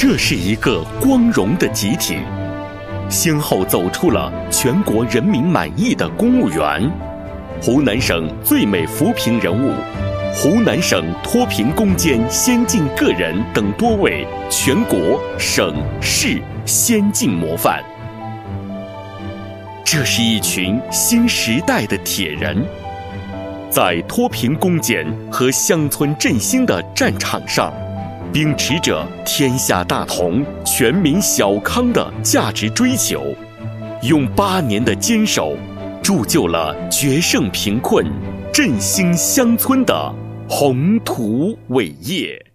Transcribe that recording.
这是一个光荣的集体，先后走出了全国人民满意的公务员、湖南省最美扶贫人物、湖南省脱贫攻坚先进个人等多位全国、省市先进模范。这是一群新时代的铁人，在脱贫攻坚和乡村振兴的战场上，秉持着天下大同、全民小康的价值追求，用8年的坚守，铸就了决胜贫困、振兴乡村的宏图伟业。